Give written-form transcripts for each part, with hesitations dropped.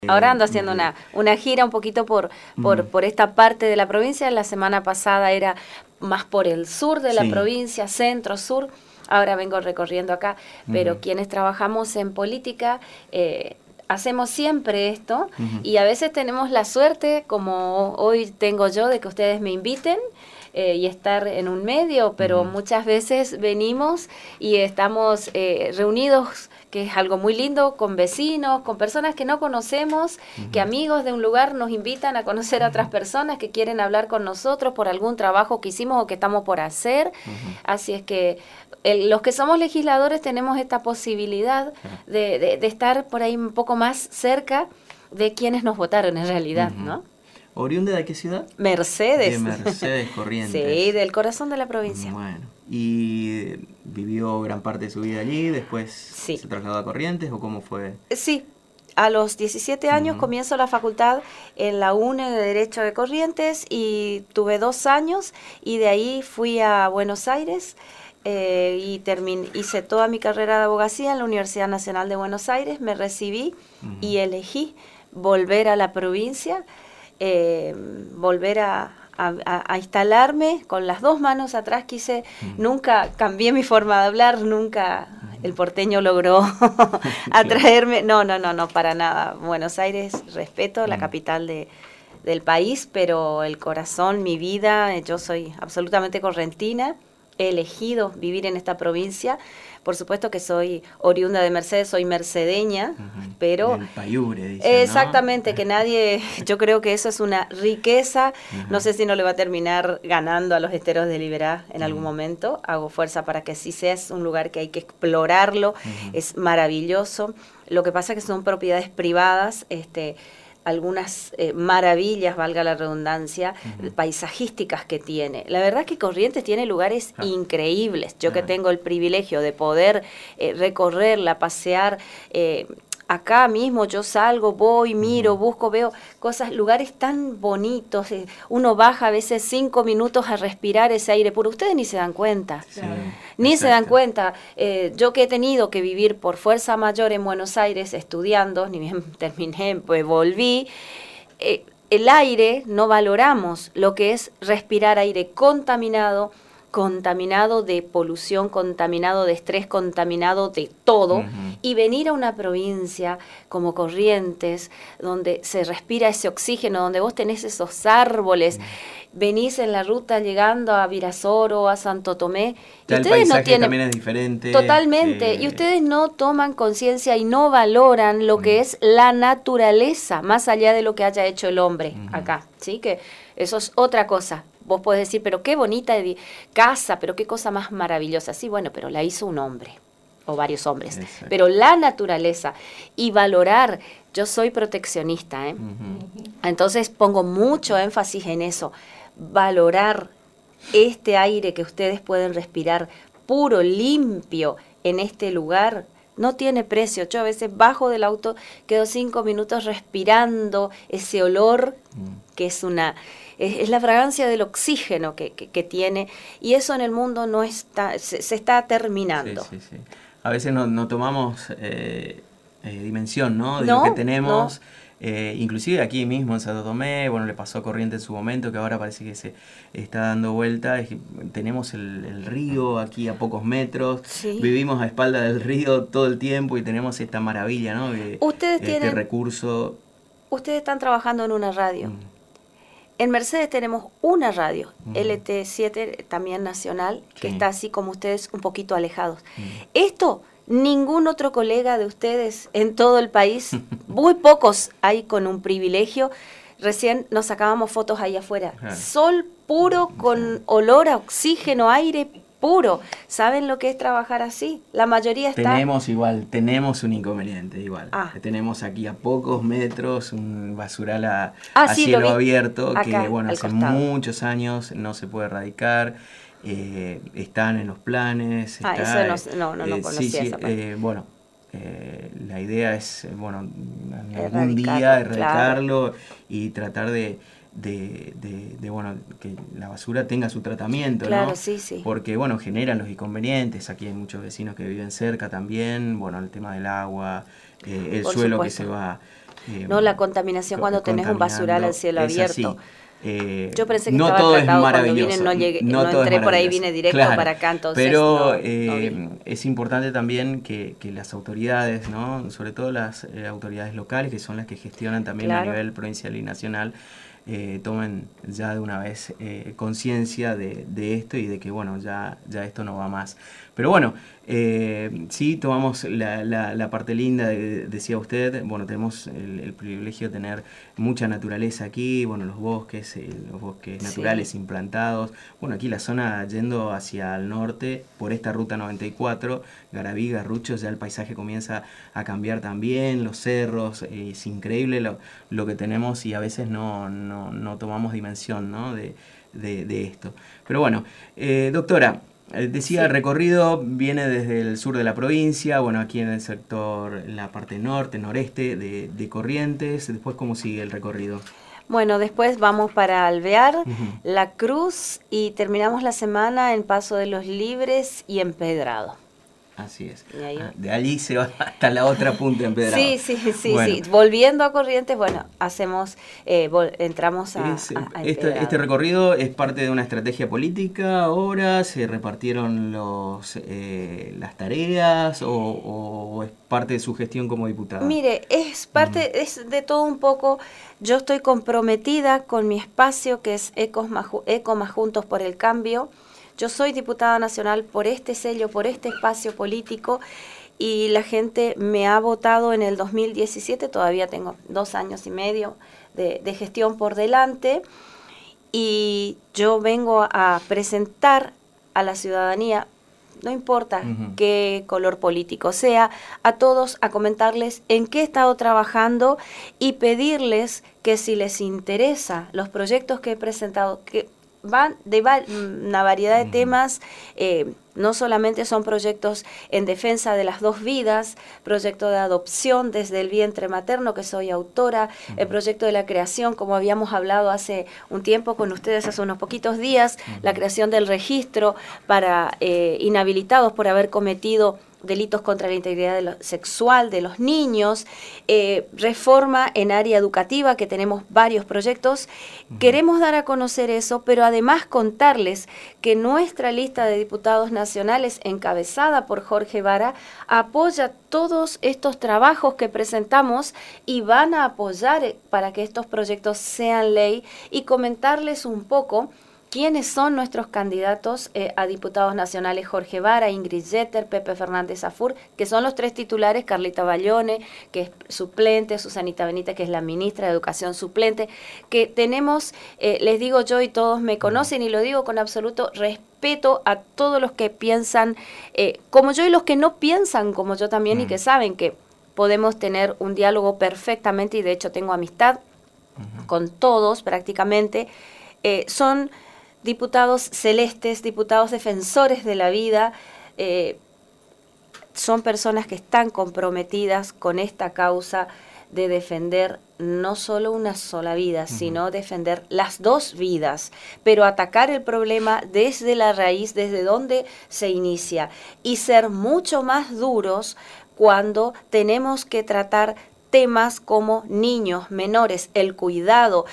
Ahora ando haciendo una gira un poquito por esta parte de la provincia. La semana pasada era más por el sur de la provincia, centro, sur. Ahora vengo recorriendo acá, pero quienes trabajamos en política hacemos siempre esto y a veces tenemos la suerte, como hoy tengo yo, de que ustedes me inviten y estar en un medio, pero muchas veces venimos y estamos reunidos, que es algo muy lindo, con vecinos, con personas que no conocemos, que amigos de un lugar nos invitan a conocer a otras personas que quieren hablar con nosotros por algún trabajo que hicimos o que estamos por hacer. Así es que los que somos legisladores tenemos esta posibilidad de estar por ahí un poco más cerca de quienes nos votaron en realidad, ¿no? ¿Oriunda de qué ciudad? Mercedes. De Mercedes, Corrientes. Sí, del corazón de la provincia. Bueno, ¿y vivió gran parte de su vida allí, después se trasladó a Corrientes o cómo fue? Sí, a los 17 años comienzo la facultad en la UNE de Derecho de Corrientes y tuve 2 años y de ahí fui a Buenos Aires y hice toda mi carrera de abogacía en la Universidad Nacional de Buenos Aires, me recibí y elegí volver a la provincia, volver a instalarme con las 2 manos atrás. Nunca cambié mi forma de hablar, nunca el porteño logró atraerme, no, para nada. Buenos Aires, respeto, la capital del país, pero el corazón, mi vida, yo soy absolutamente correntina, he elegido vivir en esta provincia. Por supuesto que soy oriunda de Mercedes, soy mercedeña, pero... El payure, dicen, exactamente, ¿no? que nadie... Yo creo que eso es una riqueza. No sé si no le va a terminar ganando a los esteros de Liberá en algún momento. Hago fuerza para que sí sea. Es un lugar que hay que explorarlo. Es maravilloso. Lo que pasa es que son propiedades privadas, algunas maravillas, valga la redundancia, paisajísticas que tiene. La verdad es que Corrientes tiene lugares increíbles. Yo que tengo el privilegio de poder recorrerla, pasear, acá mismo yo salgo, voy, miro, busco, veo cosas, lugares tan bonitos. Uno baja a veces 5 minutos a respirar ese aire puro. Ustedes ni se dan cuenta. Ni se dan cuenta. Yo que he tenido que vivir por fuerza mayor en Buenos Aires estudiando, ni bien terminé, pues volví. El aire, no valoramos lo que es respirar aire contaminado de polución, contaminado de estrés, contaminado de todo, y venir a una provincia como Corrientes, donde se respira ese oxígeno, donde vos tenés esos árboles, venís en la ruta llegando a Virasoro, a Santo Tomé, y ustedes el paisaje también es diferente. Totalmente, y ustedes no toman conciencia y no valoran lo que es la naturaleza, más allá de lo que haya hecho el hombre acá, ¿sí? Que eso es otra cosa. Vos podés decir, pero qué bonita casa, pero qué cosa más maravillosa. Sí, bueno, pero la hizo un hombre, o varios hombres. Exacto. Pero la naturaleza y valorar, yo soy proteccionista, entonces pongo mucho énfasis en eso, valorar este aire que ustedes pueden respirar, puro, limpio, en este lugar, no tiene precio. Yo a veces bajo del auto, quedo 5 minutos respirando ese olor, que es la fragancia del oxígeno que tiene, y eso en el mundo no está, se está terminando. Sí. A veces no tomamos dimensión, ¿no? De lo que tenemos. Inclusive aquí mismo en Santo Tomé, bueno, le pasó a Corrientes en su momento, que ahora parece que se está dando vuelta. Tenemos el río aquí a pocos metros, vivimos a espalda del río todo el tiempo y tenemos esta maravilla, ¿no? Este recurso. Ustedes están trabajando en una radio. En Mercedes tenemos una radio, LT7, también nacional, que está así como ustedes, un poquito alejados. Esto, ningún otro colega de ustedes en todo el país, muy pocos hay con un privilegio. Recién nos sacábamos fotos ahí afuera. Sol puro, con olor a oxígeno, aire puro. ¿Saben lo que es trabajar así? La mayoría está... Tenemos un inconveniente igual. Tenemos aquí a pocos metros un basural a cielo abierto, acá, que bueno, hace muchos años no se puede erradicar. Están en los planes. Eso no conocía esa parte. La idea es, algún día erradicarlo y tratar de que la basura tenga su tratamiento, claro, ¿no? Sí. Porque, generan los inconvenientes. Aquí hay muchos vecinos que viven cerca también, el tema del agua, el suelo que se va No, la contaminación cuando tenés un basural al cielo abierto. Yo pensé que no estaba todo tratado es maravilloso, cuando vine, no entré por ahí, vine directo para acá, entonces pero no es importante también que las autoridades, ¿no? Sobre todo las autoridades locales, que son las que gestionan también a nivel provincial y nacional, tomen ya de una vez conciencia de esto y de que bueno, ya esto no va más. Pero bueno, sí tomamos la parte linda, decía usted, bueno, tenemos el privilegio de tener mucha naturaleza aquí, bueno, los bosques naturales implantados, bueno, aquí la zona yendo hacia el norte por esta ruta 94, Garabí, Garruchos, ya el paisaje comienza a cambiar también, los cerros, es increíble lo que tenemos y a veces no tomamos dimensión, ¿no? de esto. Pero bueno, doctora, decía, el recorrido viene desde el sur de la provincia, bueno, aquí en el sector, en la parte norte, noreste de Corrientes. Después, ¿cómo sigue el recorrido? Bueno, después vamos para Alvear, La Cruz y terminamos la semana en Paso de los Libres y Empedrado. Así es. De allí se va hasta la otra punta empedrado. Sí. Volviendo a Corrientes, bueno, entramos a este recorrido es parte de una estrategia política ahora, se repartieron las tareas o es parte de su gestión como diputada. Mire, es parte, es de todo un poco. Yo estoy comprometida con mi espacio que es Eco más Juntos por el Cambio. Yo soy diputada nacional por este sello, por este espacio político y la gente me ha votado en el 2017, todavía tengo 2 años y medio de gestión por delante y yo vengo a presentar a la ciudadanía, no importa qué color político sea, a todos a comentarles en qué he estado trabajando y pedirles que si les interesa los proyectos que he presentado, que van de una variedad de temas, no solamente son proyectos en defensa de las 2 vidas, proyecto de adopción desde el vientre materno, que soy autora, el proyecto de la creación, como habíamos hablado hace un tiempo con ustedes, hace unos poquitos días, la creación del registro para inhabilitados por haber cometido delitos contra la integridad sexual de los niños, reforma en área educativa, que tenemos varios proyectos. Queremos dar a conocer eso, pero además contarles que nuestra lista de diputados nacionales, encabezada por Jorge Vara, apoya todos estos trabajos que presentamos y van a apoyar para que estos proyectos sean ley y comentarles un poco ¿quiénes son nuestros candidatos a diputados nacionales? Jorge Vara, Ingrid Jeter, Pepe Fernández Afur, que son los 3 titulares, Carlita Ballone, que es suplente, Susanita Benítez, que es la ministra de Educación suplente, que tenemos, les digo yo y todos me conocen y lo digo con absoluto respeto a todos los que piensan como yo y los que no piensan como yo también y que saben que podemos tener un diálogo perfectamente y de hecho tengo amistad con todos prácticamente, son diputados celestes, diputados defensores de la vida, son personas que están comprometidas con esta causa de defender no solo una sola vida, sino defender las 2 vidas, pero atacar el problema desde la raíz, desde donde se inicia, y ser mucho más duros cuando tenemos que tratar temas como niños, menores, el cuidado,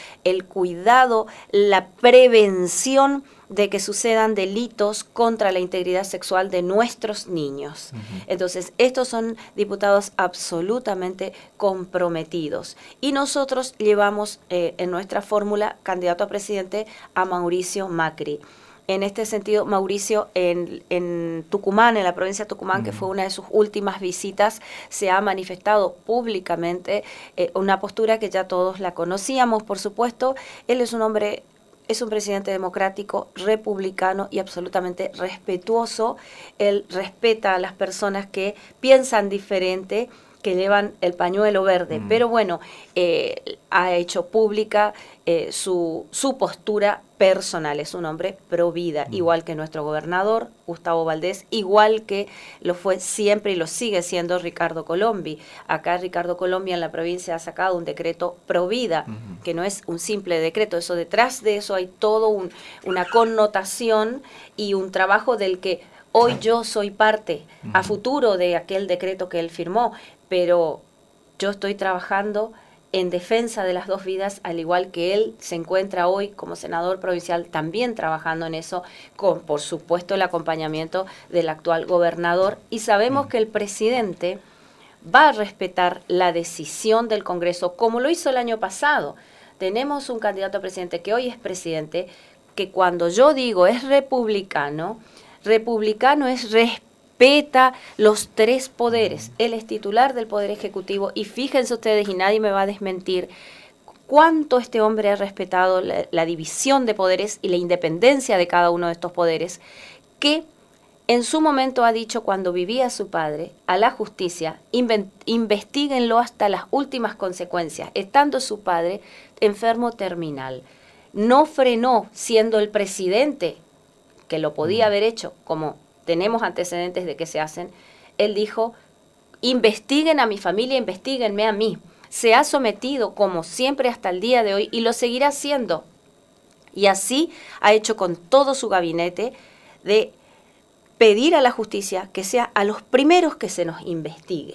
la prevención de que sucedan delitos contra la integridad sexual de nuestros niños. Entonces, estos son diputados absolutamente comprometidos. Y nosotros llevamos en nuestra fórmula candidato a presidente a Mauricio Macri. En este sentido, Mauricio en Tucumán, en la provincia de Tucumán, que fue una de sus últimas visitas, se ha manifestado públicamente una postura que ya todos la conocíamos, por supuesto. Él es un hombre, es un presidente democrático, republicano y absolutamente respetuoso. Él respeta a las personas que piensan diferente, que llevan el pañuelo verde, pero bueno, ha hecho pública su postura personal, es un hombre pro vida, igual que nuestro gobernador, Gustavo Valdés, igual que lo fue siempre y lo sigue siendo Ricardo Colombi. Acá Ricardo Colombi en la provincia ha sacado un decreto pro vida, que no es un simple decreto, eso detrás de eso hay todo una connotación y un trabajo del que hoy yo soy parte a futuro de aquel decreto que él firmó, pero yo estoy trabajando en defensa de las dos vidas, al igual que él se encuentra hoy como senador provincial también trabajando en eso, con por supuesto el acompañamiento del actual gobernador, y sabemos que el presidente va a respetar la decisión del Congreso como lo hizo el año pasado. Tenemos un candidato a presidente que hoy es presidente, que cuando yo digo es republicano, republicano es respeta los tres poderes. Él es titular del Poder Ejecutivo y fíjense ustedes, y nadie me va a desmentir, cuánto este hombre ha respetado la división de poderes y la independencia de cada uno de estos poderes, que en su momento ha dicho cuando vivía su padre a la justicia, investíguenlo hasta las últimas consecuencias, estando su padre enfermo terminal. No frenó siendo el presidente, que lo podía haber hecho, como tenemos antecedentes de que se hacen. Él dijo, investiguen a mi familia, investiguenme a mí. Se ha sometido como siempre hasta el día de hoy y lo seguirá haciendo. Y así ha hecho con todo su gabinete de pedir a la justicia que sea a los primeros que se nos investigue.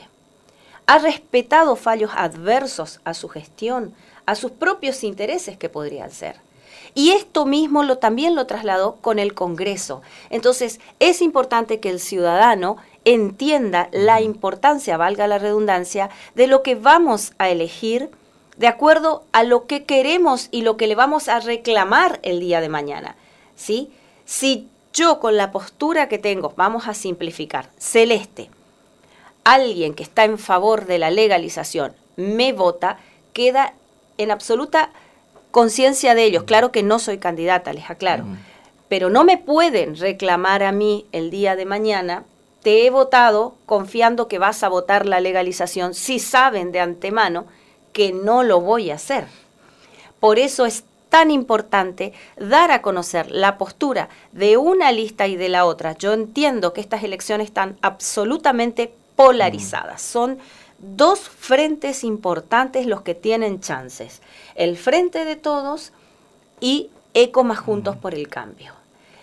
Ha respetado fallos adversos a su gestión, a sus propios intereses que podrían ser. Y esto mismo también lo trasladó con el Congreso. Entonces, es importante que el ciudadano entienda la importancia, valga la redundancia, de lo que vamos a elegir de acuerdo a lo que queremos y lo que le vamos a reclamar el día de mañana, ¿sí? Si yo con la postura que tengo, vamos a simplificar, celeste, alguien que está en favor de la legalización me vota, queda en absoluta conciencia de ellos. Claro que no soy candidata, les aclaro, pero no me pueden reclamar a mí el día de mañana, te he votado confiando que vas a votar la legalización, si saben de antemano que no lo voy a hacer. Por eso es tan importante dar a conocer la postura de una lista y de la otra. Yo entiendo que estas elecciones están absolutamente polarizadas. Son dos frentes importantes los que tienen chances. El Frente de Todos y ECO más Juntos por el Cambio.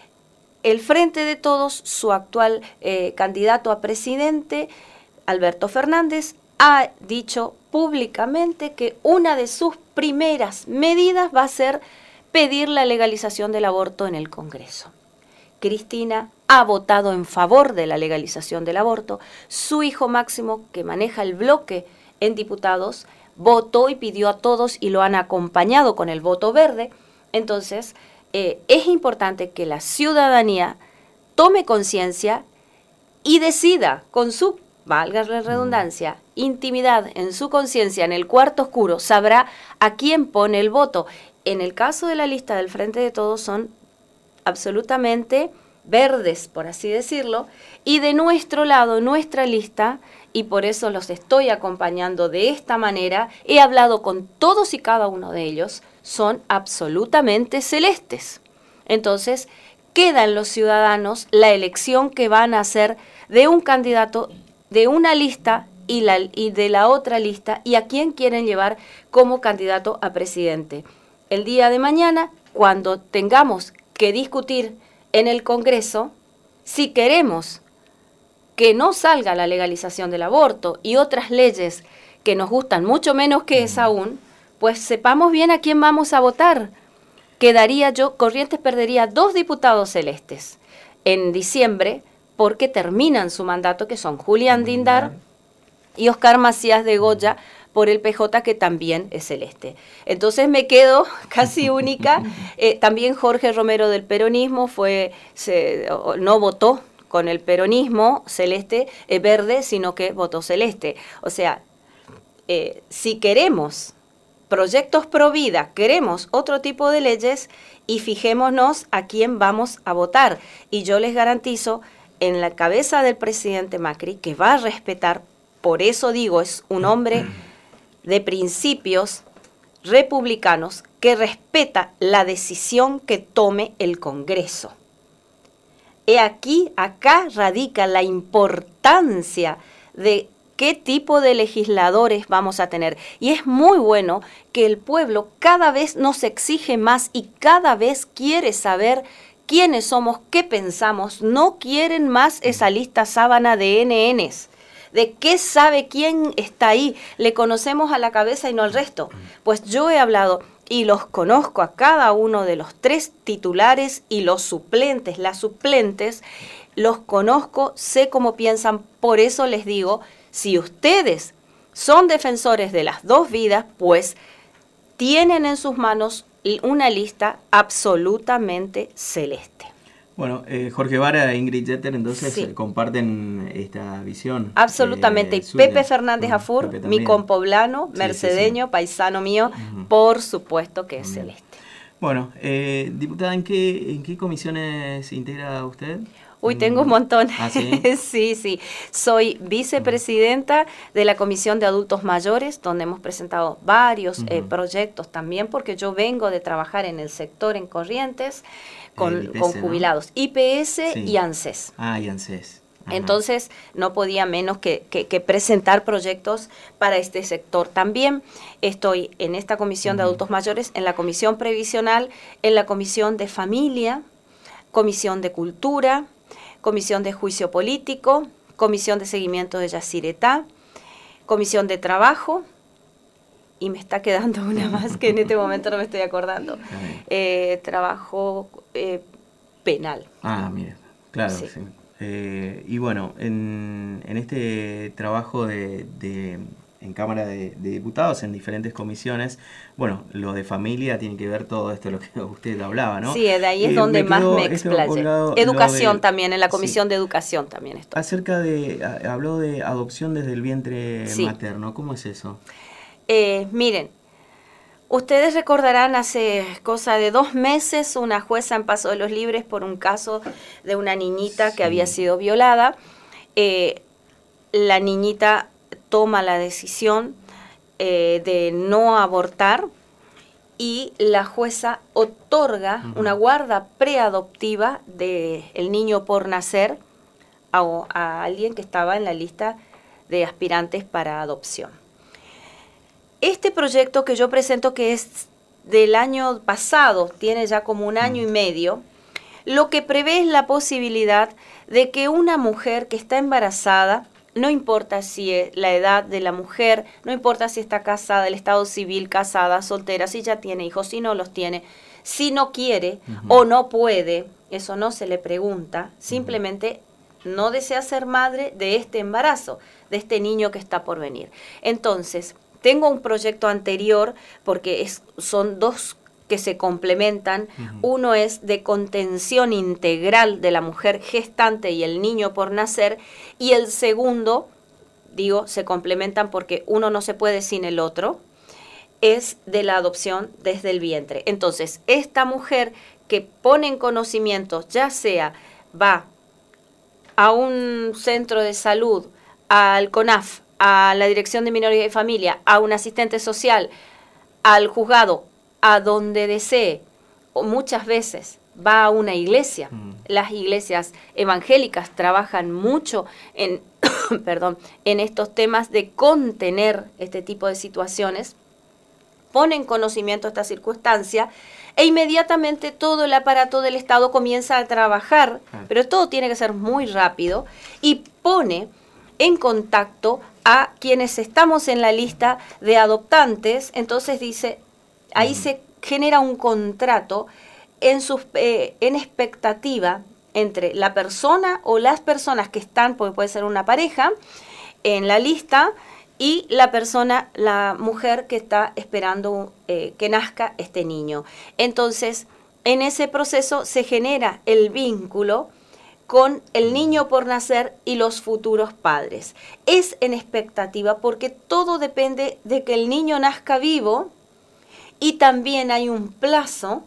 El Frente de Todos, su actual candidato a presidente, Alberto Fernández, ha dicho públicamente que una de sus primeras medidas va a ser pedir la legalización del aborto en el Congreso. Cristina ha votado en favor de la legalización del aborto. Su hijo Máximo, que maneja el bloque en diputados, votó y pidió a todos y lo han acompañado con el voto verde. Entonces, es importante que la ciudadanía tome conciencia y decida con su, valga la redundancia, intimidad, en su conciencia, en el cuarto oscuro, sabrá a quién pone el voto. En el caso de la lista del Frente de Todos son absolutamente verdes, por así decirlo, y de nuestro lado, nuestra lista, y por eso los estoy acompañando de esta manera, he hablado con todos y cada uno de ellos, son absolutamente celestes. Entonces, queda en los ciudadanos la elección que van a hacer de un candidato de una lista y de la otra lista, y a quién quieren llevar como candidato a presidente. El día de mañana, cuando tengamos que discutir en el Congreso, si queremos que no salga la legalización del aborto y otras leyes que nos gustan mucho menos que esa aún, pues sepamos bien a quién vamos a votar. Corrientes perdería 2 diputados celestes en diciembre, porque terminan su mandato, que son Julián Dindar y Oscar Macías de Goya, por el PJ, que también es celeste. Entonces me quedo casi única. También Jorge Romero del peronismo no votó con el peronismo celeste, verde, sino que votó celeste. O sea, si queremos proyectos pro vida, queremos otro tipo de leyes, y fijémonos a quién vamos a votar. Y yo les garantizo, en la cabeza del presidente Macri, que va a respetar, por eso digo, es un hombre de principios republicanos que respeta la decisión que tome el Congreso. Acá radica la importancia de qué tipo de legisladores vamos a tener. Y es muy bueno que el pueblo cada vez nos exige más y cada vez quiere saber quiénes somos, qué pensamos. No quieren más esa lista sábana de NNs, ¿De qué sabe quién está ahí? Le conocemos a la cabeza y no al resto. Pues yo he hablado y los conozco a cada uno de los 3 titulares y los suplentes, las suplentes, los conozco, sé cómo piensan, por eso les digo, si ustedes son defensores de las 2 vidas, pues tienen en sus manos una lista absolutamente celeste. Bueno, Jorge Vara e Ingrid Jeter entonces comparten esta visión. Absolutamente. Y Pepe Fernández Afur, mi compoblano, mercedeño, paisano mío, por supuesto que es celeste. Bueno, diputada, ¿en qué comisiones integra usted? Uy, tengo un montón. ¿Ah, sí? Sí. Soy vicepresidenta de la Comisión de Adultos Mayores, donde hemos presentado varios proyectos también, porque yo vengo de trabajar en el sector en Corrientes con jubilados, ¿no? IPS y ANSES. Y ANSES. Ajá. Entonces, no podía menos que presentar proyectos para este sector. También estoy en esta Comisión de Adultos Mayores, en la Comisión Previsional, en la Comisión de Familia, Comisión de Cultura, Comisión de Juicio Político, Comisión de Seguimiento de Yacyretá, Comisión de Trabajo, y me está quedando una más que en este momento no me estoy acordando. Trabajo penal. Mira, claro, sí. Y bueno, en este trabajo en Cámara de Diputados, en diferentes comisiones, bueno, lo de familia tiene que ver todo esto, lo que usted hablaba, ¿no? Sí, de ahí es donde más me explayé. Educación también, en la Comisión de Educación también estoy. Habló de adopción desde el vientre materno, ¿cómo es eso? Miren, ustedes recordarán hace cosa de 2 meses una jueza en Paso de los Libres por un caso de una niñita que había sido violada. La niñita toma la decisión de no abortar y la jueza otorga una guarda preadoptiva del niño por nacer a alguien que estaba en la lista de aspirantes para adopción. Este proyecto que yo presento, que es del año pasado, tiene ya como 1 año y medio, lo que prevé es la posibilidad de que una mujer que está embarazada, no importa si es la edad de la mujer, no importa si está casada, el estado civil, casada, soltera, si ya tiene hijos, si no los tiene, si no quiere o no puede, eso no se le pregunta, simplemente no desea ser madre de este embarazo, de este niño que está por venir. Entonces, tengo un proyecto anterior, porque son 2 que se complementan. Uno es de contención integral de la mujer gestante y el niño por nacer, y el segundo, se complementan porque uno no se puede sin el otro, es de la adopción desde el vientre. Entonces, esta mujer que pone en conocimiento, ya sea va a un centro de salud, al CONAF, a la Dirección de Minoría y Familia, a un asistente social, al juzgado, a donde desee, o muchas veces va a una iglesia. Las iglesias evangélicas trabajan mucho en estos temas de contener este tipo de situaciones, ponen conocimiento a esta circunstancia e inmediatamente todo el aparato del Estado comienza a trabajar, pero todo tiene que ser muy rápido, y pone en contacto a quienes estamos en la lista de adoptantes. Entonces dice, ahí se genera un contrato en expectativa entre la persona o las personas que están, porque puede ser una pareja, en la lista, y la mujer que está esperando que nazca este niño. Entonces, en ese proceso se genera el vínculo con el niño por nacer y los futuros padres. Es en expectativa porque todo depende de que el niño nazca vivo, y también hay un plazo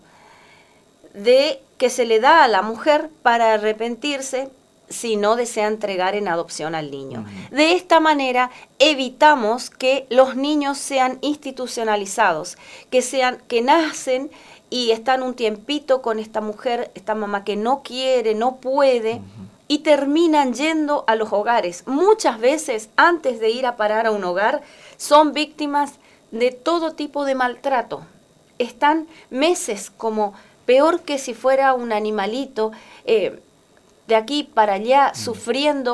que se le da a la mujer para arrepentirse si no desea entregar en adopción al niño. De esta manera evitamos que los niños sean institucionalizados, que nacen y están un tiempito con esta mujer, esta mamá que no quiere, no puede, y terminan yendo a los hogares. Muchas veces, antes de ir a parar a un hogar, son víctimas de todo tipo de maltrato. Están meses como peor que si fuera un animalito, de aquí para allá, sufriendo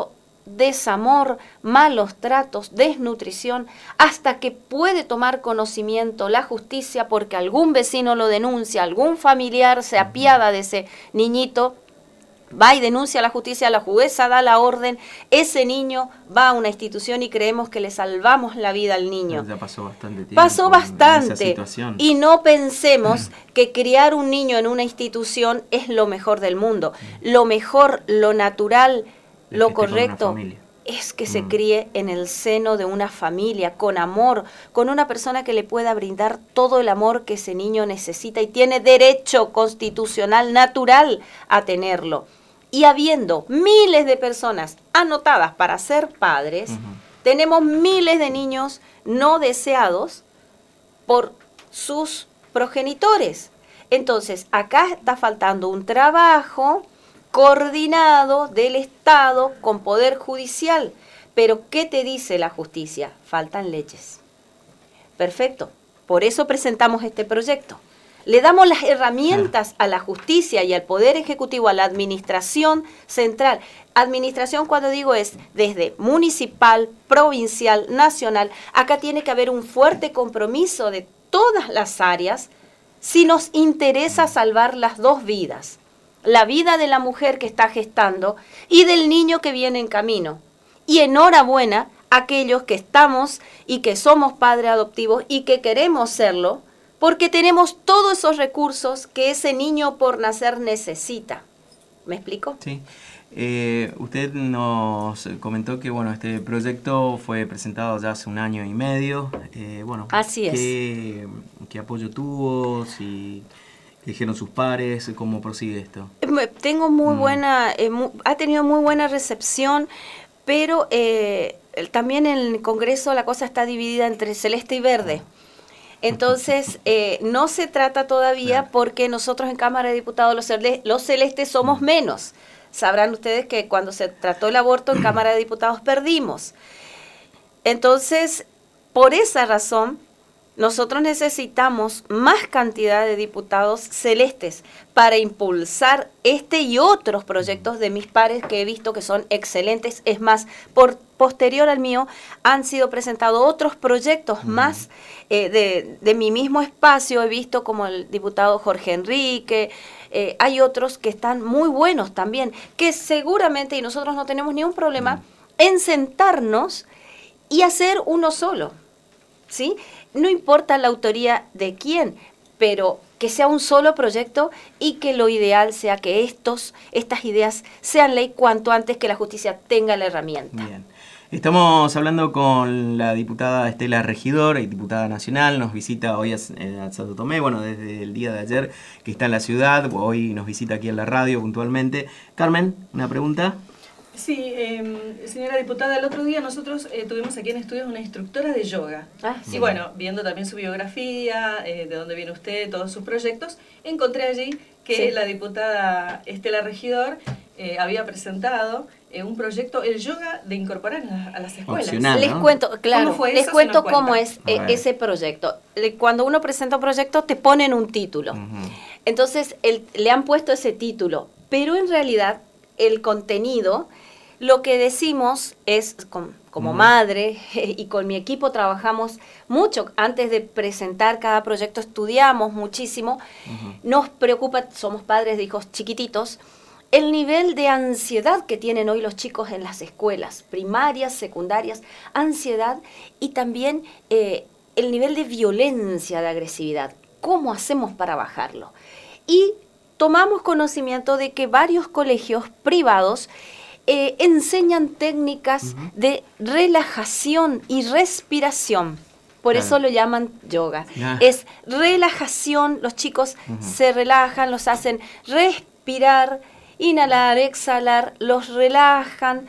desamor, malos tratos, desnutrición, hasta que puede tomar conocimiento la justicia porque algún vecino lo denuncia, algún familiar se apiada de ese niñito, va y denuncia a la justicia, la jueza da la orden, ese niño va a una institución y creemos que le salvamos la vida al niño. Ya pasó bastante tiempo. Pasó bastante. En esa situación. Y no pensemos que criar un niño en una institución es lo mejor del mundo. Lo mejor, lo natural, lo correcto es que se críe en el seno de una familia, con amor, con una persona que le pueda brindar todo el amor que ese niño necesita y tiene derecho constitucional, natural a tenerlo. Y habiendo miles de personas anotadas para ser padres, tenemos miles de niños no deseados por sus progenitores. Entonces, acá está faltando un trabajo coordinado del Estado con Poder Judicial. Pero, ¿qué te dice la justicia? Faltan leyes. Perfecto. Por eso presentamos este proyecto. Le damos las herramientas a la justicia y al Poder Ejecutivo, a la administración central. Administración, cuando digo, es desde municipal, provincial, nacional. Acá tiene que haber un fuerte compromiso de todas las áreas si nos interesa salvar las dos vidas. La vida de la mujer que está gestando y del niño que viene en camino. Y enhorabuena a aquellos que estamos y que somos padres adoptivos y que queremos serlo, porque tenemos todos esos recursos que ese niño por nacer necesita. ¿Me explico? Sí. Usted nos comentó que este proyecto fue presentado ya hace 1 año y medio. Así es. ¿Qué apoyo tuvo? ¿Qué dijeron sus pares? ¿Cómo prosigue esto? Tengo muy buena, ha tenido muy buena recepción, pero también en el Congreso la cosa está dividida entre celeste y verde. Entonces, no se trata todavía porque nosotros en Cámara de Diputados los celestes somos menos. Sabrán ustedes que cuando se trató el aborto en Cámara de Diputados perdimos. Entonces, por esa razón, nosotros necesitamos más cantidad de diputados celestes para impulsar este y otros proyectos de mis pares que he visto que son excelentes. Es más, posterior al mío han sido presentados otros proyectos más de mi mismo espacio. He visto como el diputado Jorge Enrique, hay otros que están muy buenos también, que seguramente, y nosotros no tenemos ningún problema, en sentarnos y hacer uno solo, ¿sí? No importa la autoría de quién, pero que sea un solo proyecto y que lo ideal sea que estas ideas sean ley cuanto antes, que la justicia tenga la herramienta. Bien. Estamos hablando con la diputada Estela Regidor, diputada nacional, nos visita hoy a Santo Tomé, desde el día de ayer que está en la ciudad, hoy nos visita aquí en la radio puntualmente. Carmen, ¿una pregunta? Sí, señora diputada, el otro día nosotros tuvimos aquí en estudios una instructora de yoga. Sí. Y viendo también su biografía, de dónde viene usted, todos sus proyectos, encontré allí que la diputada Estela Regidor había presentado un proyecto, el yoga de incorporar a las escuelas. Opcional, ¿no? Les cuento, claro, ¿Cómo fue les eso? cuento Si nos cómo cuenta. es ese proyecto. Cuando uno presenta un proyecto te ponen un título. Entonces le han puesto ese título, pero en realidad el contenido, lo que decimos es, como madre y con mi equipo trabajamos mucho, antes de presentar cada proyecto estudiamos muchísimo, nos preocupa, somos padres de hijos chiquititos, el nivel de ansiedad que tienen hoy los chicos en las escuelas, primarias, secundarias, ansiedad y también el nivel de violencia, de agresividad. ¿Cómo hacemos para bajarlo? Y tomamos conocimiento de que varios colegios privados enseñan técnicas de relajación y respiración. Por eso lo llaman yoga. Es relajación, los chicos se relajan, los hacen respirar, inhalar, exhalar, los relajan,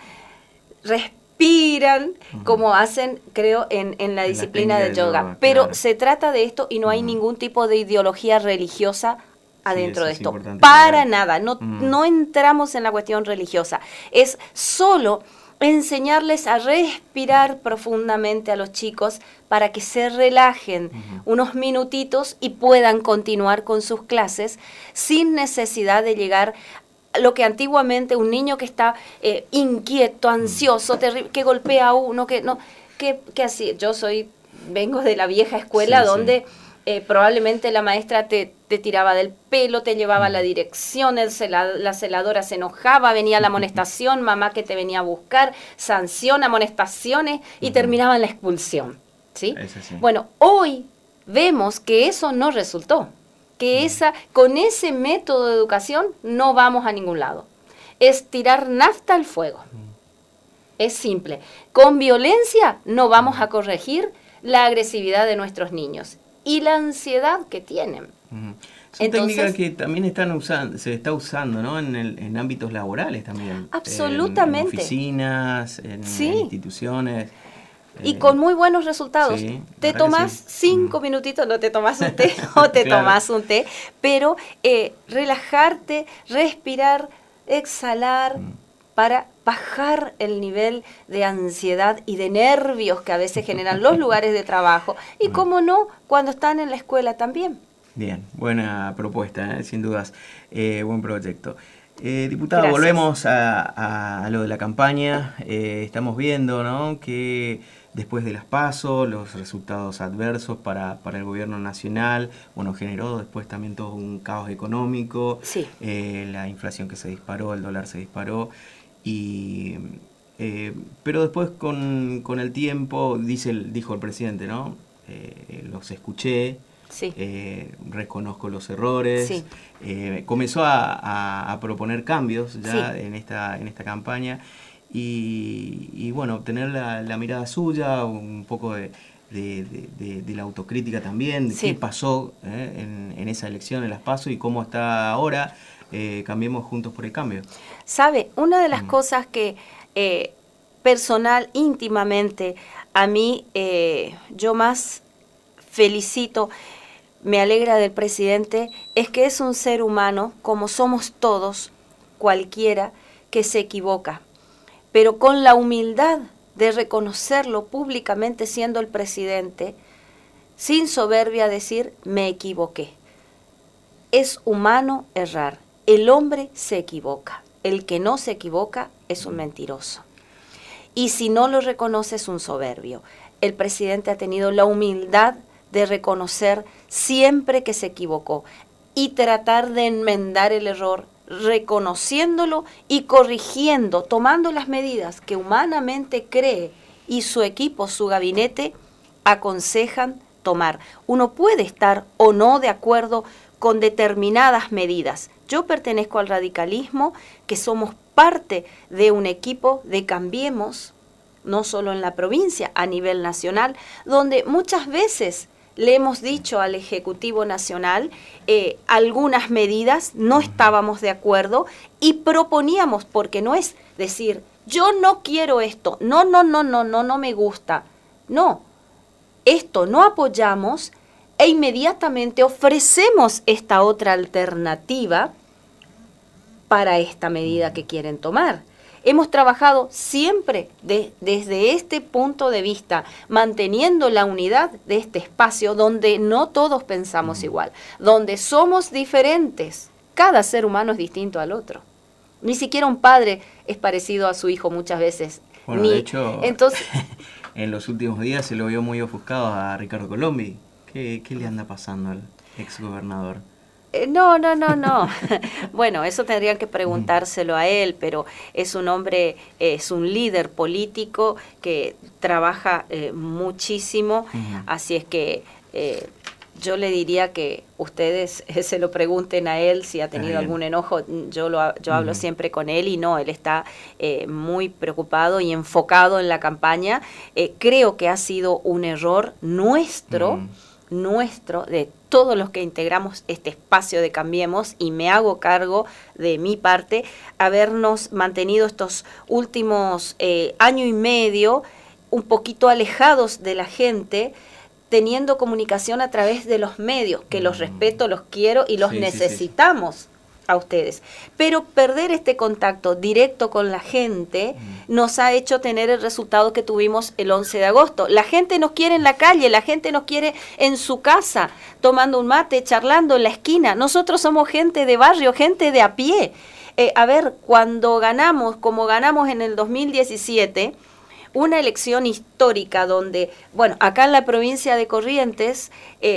respiran, como hacen, creo, en la disciplina del yoga. Pero se trata de esto y no hay ningún tipo de ideología religiosa adentro de esto, para nada, no entramos en la cuestión religiosa, es solo enseñarles a respirar profundamente a los chicos para que se relajen unos minutitos y puedan continuar con sus clases sin necesidad de llegar lo que antiguamente un niño que está inquieto, ansioso, que golpea a uno, que así, vengo de la vieja escuela donde probablemente la maestra te tiraba del pelo, te llevaba a la dirección, la celadora se enojaba, venía la amonestación, mamá que te venía a buscar, sanción, amonestaciones y terminaba en la expulsión, ¿sí? Bueno, hoy vemos que eso no resultó, que con ese método de educación no vamos a ningún lado. Es tirar nafta al fuego. Es simple. Con violencia no vamos a corregir la agresividad de nuestros niños y la ansiedad que tienen. Son técnicas que también se está usando, ¿no? En ámbitos laborales también. Absolutamente. En oficinas, en instituciones. Y con muy buenos resultados. Sí, te tomás 5 minutitos, no te tomás un té o te tomás un té, pero relajarte, respirar, exhalar, para bajar el nivel de ansiedad y de nervios que a veces generan los lugares de trabajo. Y cómo no, cuando están en la escuela también. Bien, buena propuesta, sin dudas. Buen proyecto. Diputada, Gracias. Volvemos a lo de la campaña. Estamos viendo, ¿no?, que después de las PASO, los resultados adversos para el gobierno nacional, generó después también todo un caos económico, sí. La inflación que se disparó, el dólar se disparó, pero después con el tiempo, dijo el presidente, ¿no? Los escuché, sí. Reconozco los errores, sí. Comenzó a proponer cambios ya sí. en esta campaña. Y bueno, tener la mirada suya, un poco de la autocrítica también, de qué pasó en esa elección, en las PASO, y cómo está ahora. Cambiemos juntos por el cambio. ¿Sabe? Una de las cosas que personal, íntimamente, a mí yo más felicito, me alegra del presidente, es que es un ser humano, como somos todos, cualquiera, que se equivoca, pero con la humildad de reconocerlo públicamente siendo el presidente, sin soberbia decir, me equivoqué. Es humano errar. El hombre se equivoca. El que no se equivoca es un mentiroso. Y si no lo reconoce es un soberbio. El presidente ha tenido la humildad de reconocer siempre que se equivocó y tratar de enmendar el error, reconociéndolo y corrigiendo, tomando las medidas que humanamente cree y su equipo, su gabinete, aconsejan tomar. Uno puede estar o no de acuerdo con determinadas medidas. Yo pertenezco al radicalismo, que somos parte de un equipo de Cambiemos, no solo en la provincia, a nivel nacional, donde muchas veces le hemos dicho al Ejecutivo Nacional algunas medidas, no estábamos de acuerdo y proponíamos, porque no es decir, yo no quiero esto, no me gusta, no, esto no apoyamos e inmediatamente ofrecemos esta otra alternativa para esta medida que quieren tomar. Hemos trabajado siempre desde este punto de vista, manteniendo la unidad de este espacio donde no todos pensamos igual, donde somos diferentes. Cada ser humano es distinto al otro. Ni siquiera un padre es parecido a su hijo muchas veces. Bueno, de hecho, entonces, en los últimos días se lo vio muy ofuscado a Ricardo Colombi. ¿Qué le anda pasando al exgobernador? No. Bueno, eso tendrían que preguntárselo a él, pero es un hombre, es un líder político que trabaja muchísimo, así es que yo le diría que ustedes se lo pregunten a él si ha tenido algún enojo. Yo hablo siempre con él y no, él está muy preocupado y enfocado en la campaña. Creo que ha sido un error nuestro, de todos los que integramos este espacio de Cambiemos, y me hago cargo de mi parte, habernos mantenido estos últimos año y medio un poquito alejados de la gente, teniendo comunicación a través de los medios, que los respeto, los quiero y los necesitamos a ustedes. Pero perder este contacto directo con la gente nos ha hecho tener el resultado que tuvimos el 11 de agosto. La gente nos quiere en la calle, la gente nos quiere en su casa, tomando un mate, charlando en la esquina. Nosotros somos gente de barrio, gente de a pie. a ver, cuando ganamos, como ganamos en el 2017, una elección histórica donde, bueno, acá en la provincia de Corrientes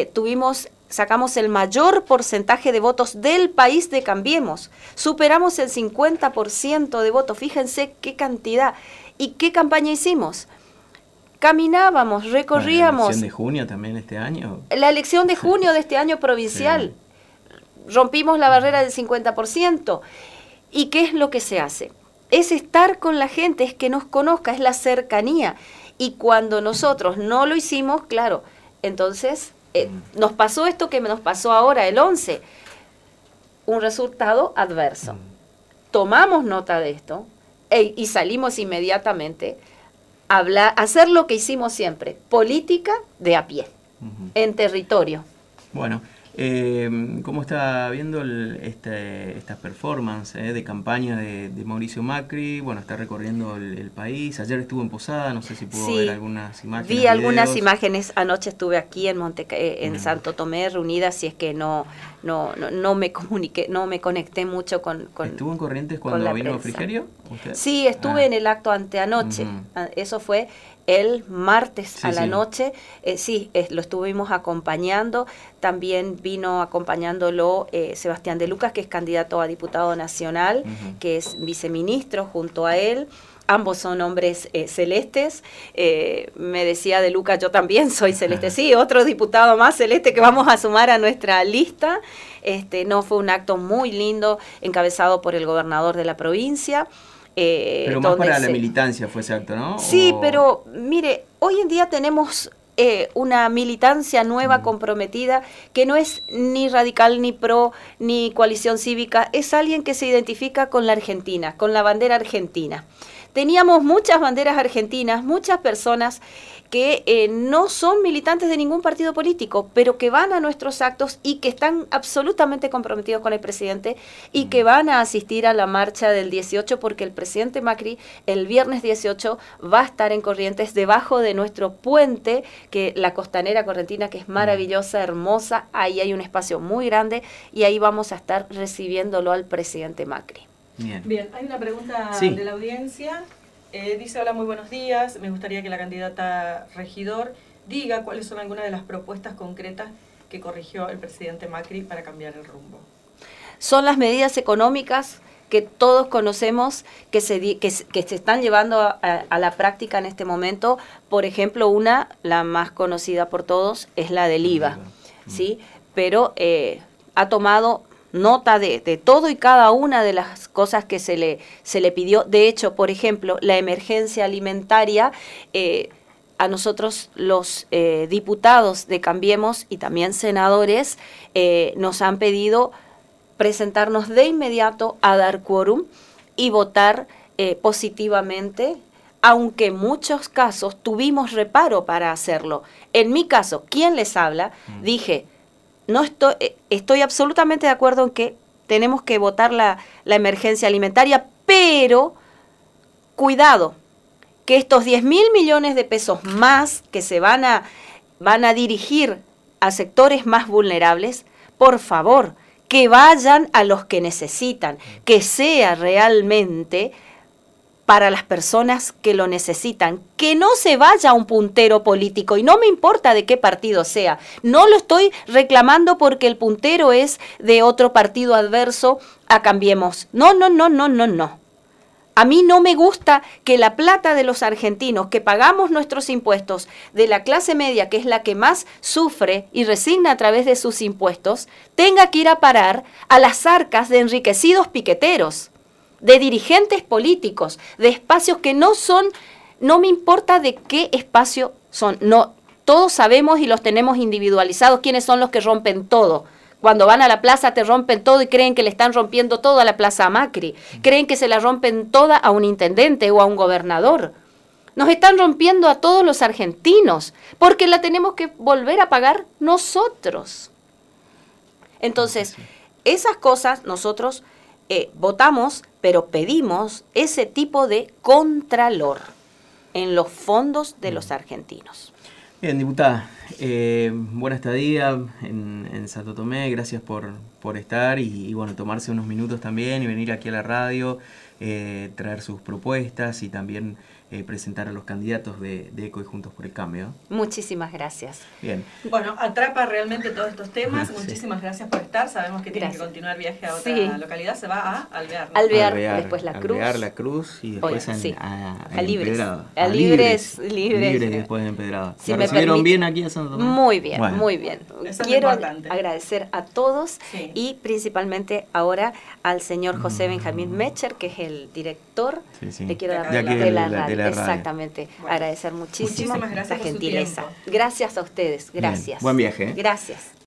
sacamos el mayor porcentaje de votos del país de Cambiemos. Superamos el 50% de votos. Fíjense qué cantidad. ¿Y qué campaña hicimos? Caminábamos, recorríamos. ¿La elección de junio también este año? La elección de junio de este año provincial. Sí. Rompimos la barrera del 50%. ¿Y qué es lo que se hace? Es estar con la gente, es que nos conozca, es la cercanía. Y cuando nosotros no lo hicimos, claro, entonces nos pasó esto que nos pasó ahora, el 11, un resultado adverso. Tomamos nota de esto y salimos inmediatamente a hacer lo que hicimos siempre, política de a pie, en territorio. Bueno, ¿cómo está viendo esta performance de campaña de Mauricio Macri? Bueno, está recorriendo el país. Ayer estuvo en Posada, no sé si pudo ver algunas imágenes. Vi algunas imágenes. Anoche estuve aquí en Santo Tomé reunida, si es que no me comuniqué, no me conecté mucho con ¿Estuvo en Corrientes cuando vino Frigerio? ¿Usted? Sí, estuve en el acto anteanoche. Eso fue el martes a la noche. Lo estuvimos acompañando. También vino acompañándolo Sebastián de Lucas, que es candidato a diputado nacional, que es viceministro junto a él. Ambos son hombres celestes. Me decía de Lucas, yo también soy celeste. Sí, otro diputado más celeste que vamos a sumar a nuestra lista. Fue un acto muy lindo, encabezado por el gobernador de la provincia. Pero más para la militancia fue ese acto, ¿no? Sí, pero mire, hoy en día tenemos una militancia nueva comprometida que no es ni radical, ni pro, ni coalición cívica, es alguien que se identifica con la Argentina, con la bandera argentina. Teníamos muchas banderas argentinas, muchas personas que no son militantes de ningún partido político, pero que van a nuestros actos y que están absolutamente comprometidos con el presidente y que van a asistir a la marcha del 18, porque el presidente Macri el viernes 18 va a estar en Corrientes debajo de nuestro puente, que la costanera correntina, que es maravillosa, hermosa. Ahí hay un espacio muy grande y ahí vamos a estar recibiéndolo al presidente Macri. Bien, hay una pregunta de la audiencia. Dice: hola, muy buenos días. Me gustaría que la candidata regidor diga cuáles son algunas de las propuestas concretas que corrigió el presidente Macri para cambiar el rumbo. Son las medidas económicas que todos conocemos, que se están llevando a la práctica en este momento. Por ejemplo, la más conocida por todos, es la del IVA, ¿sí? Pero ha tomado nota de todo y cada una de las cosas que se le pidió. De hecho, por ejemplo, la emergencia alimentaria, a nosotros los diputados de Cambiemos y también senadores nos han pedido presentarnos de inmediato a dar quórum y votar positivamente, aunque en muchos casos tuvimos reparo para hacerlo. En mi caso, ¿quién les habla? Dije, estoy absolutamente de acuerdo en que tenemos que votar la emergencia alimentaria, pero cuidado, que estos 10.000 millones de pesos más que se van a dirigir a sectores más vulnerables, por favor, que vayan a los que necesitan, que sea realmente para las personas que lo necesitan, que no se vaya a un puntero político, y no me importa de qué partido sea. No lo estoy reclamando porque el puntero es de otro partido adverso a Cambiemos. No. A mí no me gusta que la plata de los argentinos, que pagamos nuestros impuestos, de la clase media, que es la que más sufre y resigna a través de sus impuestos, tenga que ir a parar a las arcas de enriquecidos piqueteros, de dirigentes políticos, de espacios que no me importa de qué espacio son. No, todos sabemos y los tenemos individualizados quiénes son los que rompen todo. Cuando van a la plaza te rompen todo y creen que le están rompiendo todo a la plaza a Macri. Creen que se la rompen toda a un intendente o a un gobernador. Nos están rompiendo a todos los argentinos, porque la tenemos que volver a pagar nosotros. Entonces, esas cosas nosotros votamos, pero pedimos ese tipo de contralor en los fondos de los argentinos. Bien, diputada, buena estadía en Santo Tomé, gracias por estar y bueno, tomarse unos minutos también y venir aquí a la radio, traer sus propuestas y también presentar a los candidatos de ECO y Juntos por el Cambio. Muchísimas gracias. Bien. Bueno, atrapa realmente todos estos temas. Sí. Muchísimas gracias por estar. Sabemos que tiene que continuar viaje a otra localidad. Se va a Alvear, ¿no? Alvear, después La Cruz. Alvear, La Cruz y después a Libres. Empedrado. A Libres. Libres después de Empedrado. Si ¿La me recibieron permite, bien aquí en Santo Tomé? Muy bien, bueno. muy bien. Eso Quiero es importante. agradecer a todos y principalmente ahora al señor José Benjamín Mecher, que es el director. Sí. Le quiero dar de aquí de la radio. de la radio. Exactamente. Bueno, agradecer muchísimo muchísimas gracias la por su gentileza. tiempo. Gracias a ustedes. Gracias. Buen viaje. Gracias.